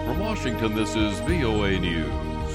From Washington, this is VOA News.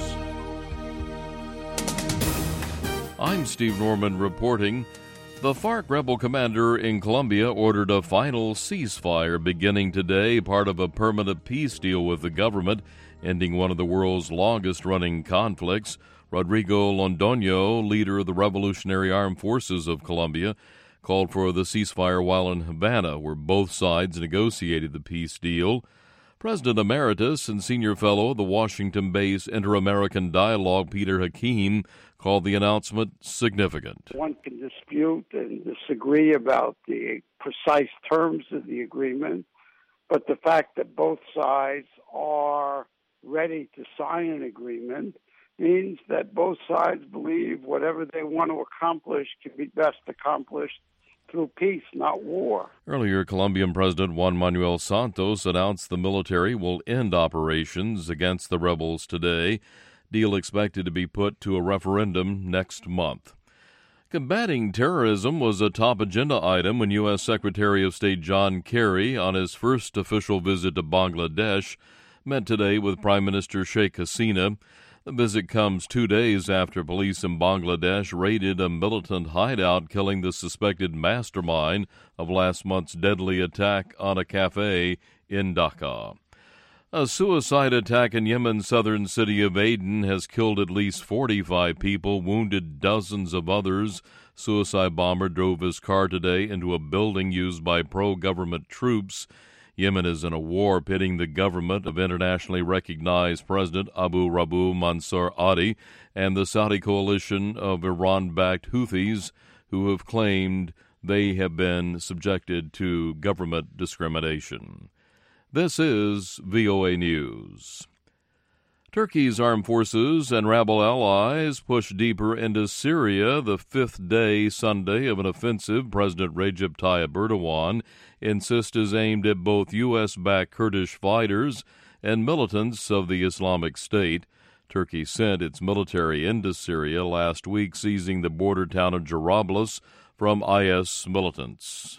I'm Steve Norman reporting. The FARC rebel commander in Colombia ordered a final ceasefire beginning today, part of a permanent peace deal with the government, ending one of the world's longest-running conflicts. Rodrigo Londoño, leader of the Revolutionary Armed Forces of Colombia, called for the ceasefire while in Havana, where both sides negotiated the peace deal. President Emeritus and Senior Fellow of the Washington-based Inter-American Dialogue, Peter Hakeem, called the announcement significant. One can dispute and disagree about the precise terms of the agreement, but the fact that both sides are ready to sign an agreement means that both sides believe whatever they want to accomplish can be best accomplished through peace, not war. Earlier, Colombian President Juan Manuel Santos announced the military will end operations against the rebels today. Deal expected to be put to a referendum next month. Combating terrorism was a top agenda item when U.S. Secretary of State John Kerry, on his first official visit to Bangladesh, met today with Prime Minister Sheikh Hasina. The visit comes 2 days after police in Bangladesh raided a militant hideout, killing the suspected mastermind of last month's deadly attack on a cafe in Dhaka. A suicide attack in Yemen's southern city of Aden has killed at least 45 people, wounded dozens of others. Suicide bomber drove his car today into a building used by pro-government troops. Yemen is in a war pitting the government of internationally recognized President Abu Rabu Mansur Hadi and the Saudi coalition of Iran-backed Houthis, who have claimed they have been subjected to government discrimination. This is VOA News. Turkey's armed forces and rebel allies push deeper into Syria, the fifth day Sunday of an offensive President Recep Tayyip Erdogan insists is aimed at both U.S.-backed Kurdish fighters and militants of the Islamic State. Turkey sent its military into Syria last week, seizing the border town of Jarablus from IS militants.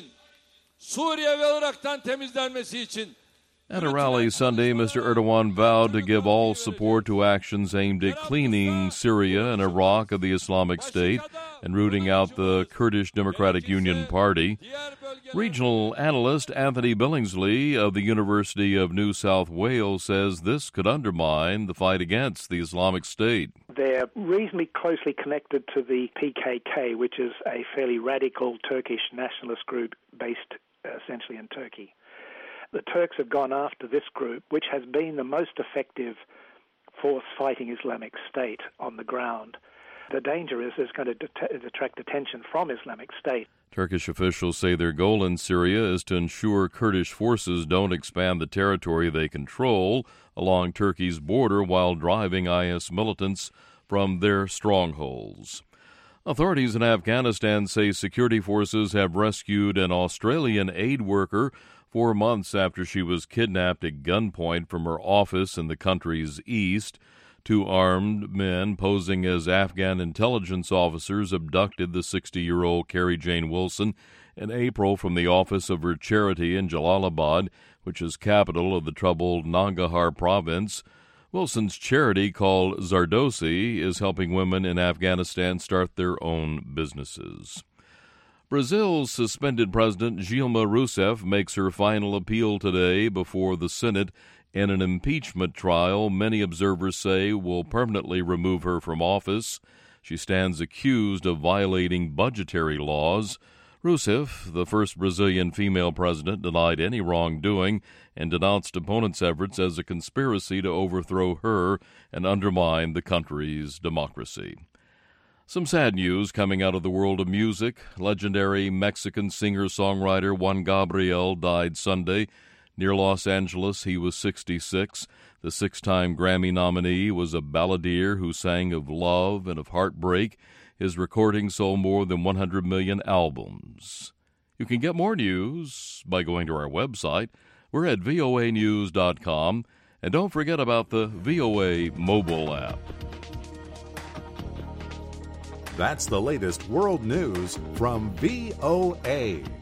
At a rally Sunday, Mr. Erdogan vowed to give all support to actions aimed at cleaning Syria and Iraq of the Islamic State and rooting out the Kurdish Democratic Union Party. Regional analyst Anthony Billingsley of the University of New South Wales says this could undermine the fight against the Islamic State. They're reasonably closely connected to the PKK, which is a fairly radical Turkish nationalist group based essentially in Turkey. The Turks have gone after this group, which has been the most effective force fighting Islamic State on the ground. The danger is it's going to attract attention from Islamic State. Turkish officials say their goal in Syria is to ensure Kurdish forces don't expand the territory they control along Turkey's border while driving IS militants from their strongholds. Authorities in Afghanistan say security forces have rescued an Australian aid worker 4 months after she was kidnapped at gunpoint from her office in the country's east. 2 armed men posing as Afghan intelligence officers abducted the 60-year-old Carrie Jane Wilson in April from the office of her charity in Jalalabad, which is capital of the troubled Nangarhar province. Wilson's charity, called Zardosi, is helping women in Afghanistan start their own businesses. Brazil's suspended President Dilma Rousseff makes her final appeal today before the Senate in an impeachment trial many observers say will permanently remove her from office. She stands accused of violating budgetary laws. Rousseff, the first Brazilian female president, denied any wrongdoing and denounced opponents' efforts as a conspiracy to overthrow her and undermine the country's democracy. Some sad news coming out of the world of music. Legendary Mexican singer-songwriter Juan Gabriel died Sunday. Near Los Angeles, he was 66. The 6-time Grammy nominee was a balladeer who sang of love and of heartbreak. His recordings sold more than 100 million albums. You can get more news by going to our website. We're at voanews.com. And don't forget about the VOA mobile app. That's the latest world news from VOA.